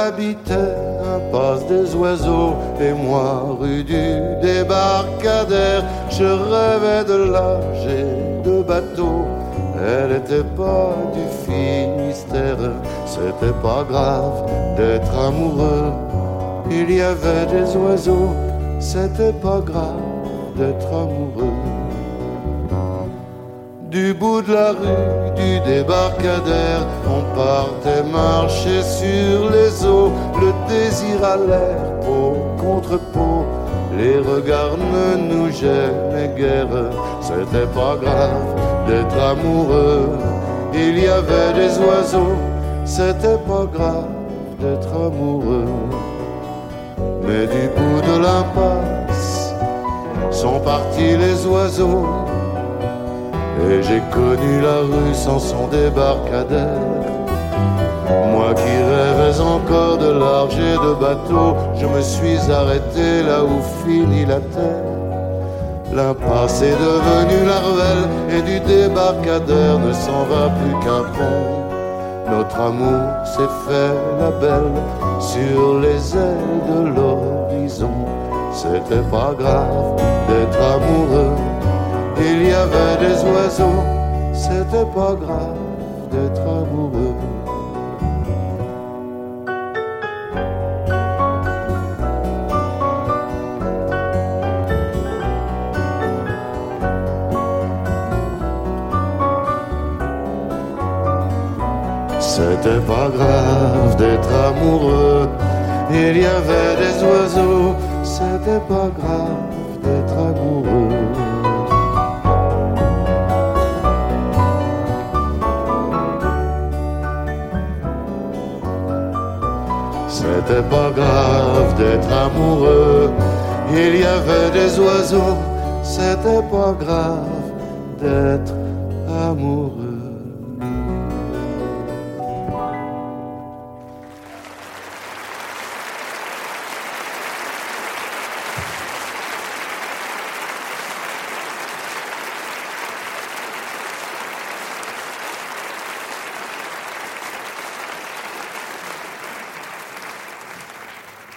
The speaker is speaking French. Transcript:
habitait impasse des oiseaux et moi rue du débarcadère. Je rêvais de large et de bateau. Elle était pas du Finistère. C'était pas grave d'être amoureux. Il y avait des oiseaux. C'était pas grave d'être amoureux. Du bout de la rue du débarcadère, on partait marcher sur les eaux. Le désir à l'air, peau contre peau. Les regards ne nous gênaient guère. C'était pas grave d'être amoureux. Il y avait des oiseaux. C'était pas grave d'être amoureux. Mais du bout de l'impasse sont partis les oiseaux. Et j'ai connu la rue sans son débarcadère. Moi qui rêvais encore de large et de bateau, je me suis arrêté là où finit la terre. L'impasse est devenue l'arvelle et du débarcadère ne s'en va plus qu'un pont. Notre amour s'est fait la belle sur les ailes de l'horizon. C'était pas grave d'être amoureux. Il y avait des oiseaux, c'était pas grave d'être amoureux. C'était pas grave d'être amoureux. Il y avait des oiseaux, c'était pas grave d'être amoureux. C'était pas grave d'être amoureux. Il y avait des oiseaux. C'était pas grave d'être amoureux.